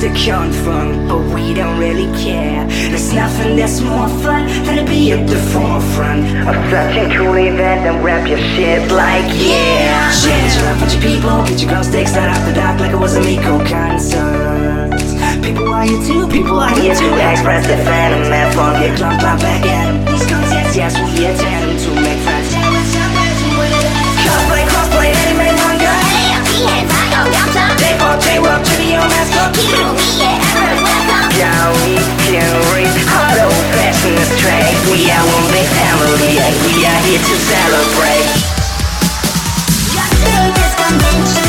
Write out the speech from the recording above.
to confront, but we don't really care. There's nothing that's more fun than to be at the forefront of such a cool event and rap your shit like yeah. Change your bunch of people, get your glow sticks, light up the dark like it was a Miko concert. People are here too, people are here to express their fandom and forget clump back at them. These concerts, yes, we attend them to make friends. Cosplay, crossplay, anime, manga. J-pop, trivia, mascot. Yeah, we can read hard old-fashioned trade. We are one big family, and we are here to celebrate. This convention